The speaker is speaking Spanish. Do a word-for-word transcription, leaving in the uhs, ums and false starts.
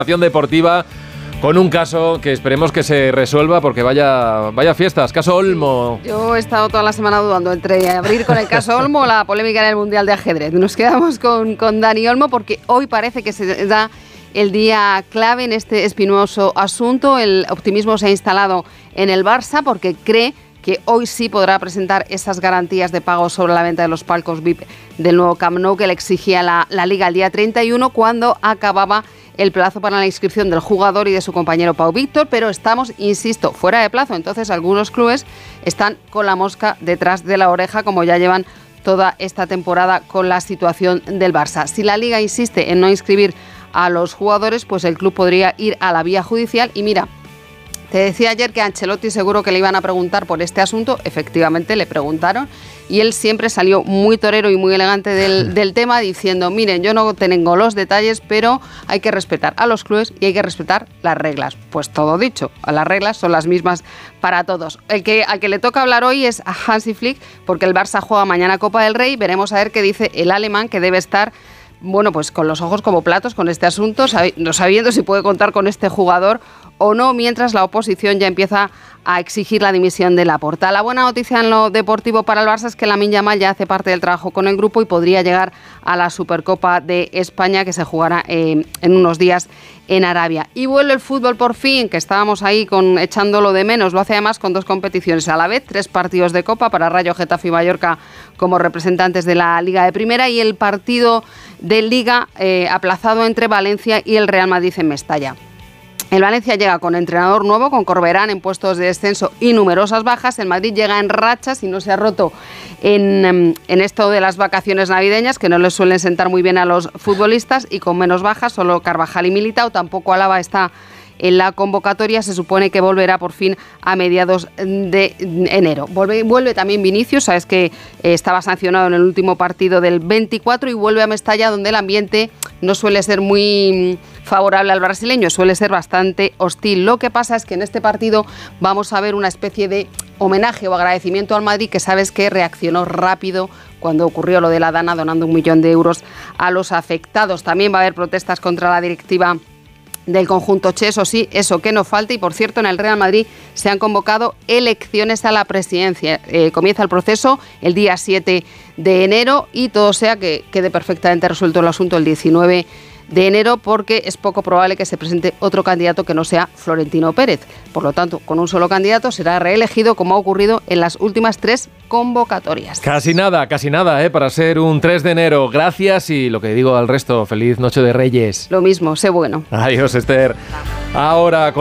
Deportiva con un caso que esperemos que se resuelva porque vaya, vaya fiestas, caso Olmo. Yo he estado toda la semana dudando entre abrir con el caso Olmo o la polémica en el Mundial de Ajedrez. Nos quedamos con, con Dani Olmo porque hoy parece que se da el día clave en este espinoso asunto. El optimismo se ha instalado en el Barça porque cree que hoy sí podrá presentar esas garantías de pago sobre la venta de los palcos V I P del nuevo Camp Nou que le exigía la, la Liga el día treinta y uno cuando acababa el plazo para la inscripción del jugador y de su compañero Pau Víctor, pero estamos, insisto, fuera de plazo. Entonces algunos clubes están con la mosca detrás de la oreja, como ya llevan toda esta temporada con la situación del Barça. Si la Liga insiste en no inscribir a los jugadores, pues el club podría ir a la vía judicial. Y mira, te decía ayer que a Ancelotti seguro que le iban a preguntar por este asunto. Efectivamente, le preguntaron y él siempre salió muy torero y muy elegante del, del tema diciendo, miren, yo no tengo los detalles, pero hay que respetar a los clubes y hay que respetar las reglas. Pues todo dicho, las reglas son las mismas para todos. El que, al que le toca hablar hoy es a Hansi Flick, porque el Barça juega mañana Copa del Rey. Veremos a ver qué dice el alemán, que debe estar, bueno, pues con los ojos como platos con este asunto, no sabiendo si puede contar con este jugador o no, mientras la oposición ya empieza a exigir la dimisión de Laporta. La buena noticia en lo deportivo para el Barça es que Lamine Yamal ya hace parte del trabajo con el grupo y podría llegar a la Supercopa de España, que se jugará eh, en unos días en Arabia. Y vuelve el fútbol por fin, que estábamos ahí con, echándolo de menos. Lo hace además con dos competiciones a la vez, tres partidos de Copa para Rayo, Getafe y Mallorca como representantes de la Liga de Primera y el partido de Liga eh, aplazado entre Valencia y el Real Madrid en Mestalla. El Valencia llega con entrenador nuevo, con Corberán en puestos de descenso y numerosas bajas. El Madrid llega en rachas y no se ha roto en, en esto de las vacaciones navideñas, que no les suelen sentar muy bien a los futbolistas, y con menos bajas, solo Carvajal y Militao. Tampoco Alaba está en la convocatoria. Se supone que volverá por fin a mediados de enero. Vuelve, vuelve también Vinicius, sabes que eh, estaba sancionado en el último partido del veinticuatro y vuelve a Mestalla, donde el ambiente no suele ser muy favorable al brasileño, suele ser bastante hostil. Lo que pasa es que en este partido vamos a ver una especie de homenaje o agradecimiento al Madrid, que sabes que reaccionó rápido cuando ocurrió lo de la Dana, donando un millón de euros a los afectados. También va a haber protestas contra la directiva del conjunto Che, eso sí, eso que no falta. Y por cierto, en el Real Madrid se han convocado elecciones a la presidencia. Eh, comienza el proceso el día siete de enero y todo sea que quede perfectamente resuelto el asunto el diecinueve de enero, porque es poco probable que se presente otro candidato que no sea Florentino Pérez. Por lo tanto, con un solo candidato será reelegido, como ha ocurrido en las últimas tres convocatorias. Casi nada, casi nada, ¿eh? Para ser un tres de enero. Gracias y lo que digo al resto, feliz Noche de Reyes. Lo mismo, sé bueno. Adiós, Esther. Ahora